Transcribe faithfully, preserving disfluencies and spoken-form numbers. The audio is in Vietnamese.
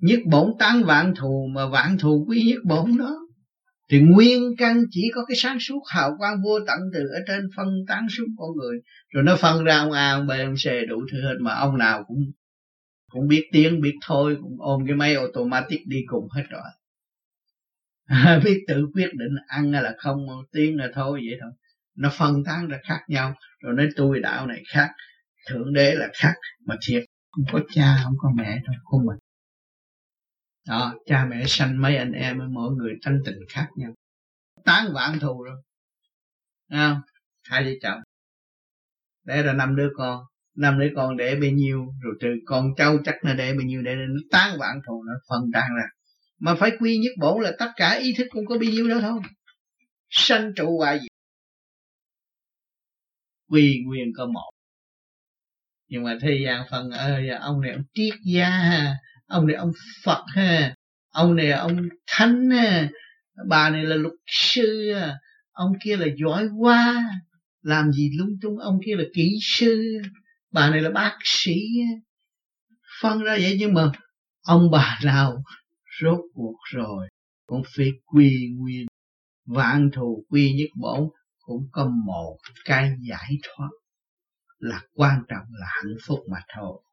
Nhất bổn tán vạn thù, mà vạn thù quy nhất bổn đó. Thì nguyên căn chỉ có cái sáng suốt hào quang vô tận từ ở trên phân tán xuống con người, rồi nó phân ra ông A, ông B, ông C đủ thứ hết, mà ông nào cũng cũng biết tiếng biết thôi, cũng ôm cái máy automatic đi cùng hết rồi. Biết tự quyết định ăn hay là không, tiếng là thôi vậy thôi. Nó phân tán ra khác nhau, rồi nói tôi đạo này khác, thượng đế là khác, mà thiệt không có cha không có mẹ thôi, của mình. Đó, cha mẹ sanh mấy anh em, mỗi người tánh tình khác nhau, tán vạn thù rồi, không? Hai vợ chồng để ra năm đứa con, năm đứa con để bao nhiêu, rồi trừ con cháu chắc là để bao nhiêu, để nó tán vạn thù, nó phân tán ra. Mà phải quy nhất bổn là tất cả ý thức cũng có bao nhiêu đó thôi, sanh trụ hoại diệt, quy nguyên có một. Nhưng mà thế gian phần ơi, ông này ông triết gia ha, ông này ông Phật ha, ông này ông thánh ha, bà này là luật sư, ông kia là giỏi quá, làm gì lung tung, ông kia là kỹ sư, bà này là bác sĩ, phân ra vậy. Nhưng mà ông bà nào rốt cuộc rồi cũng phải quy nguyên, vạn thù quy nhất bổn, cũng có một cái giải thoát là quan trọng, là hạnh phúc mà thôi.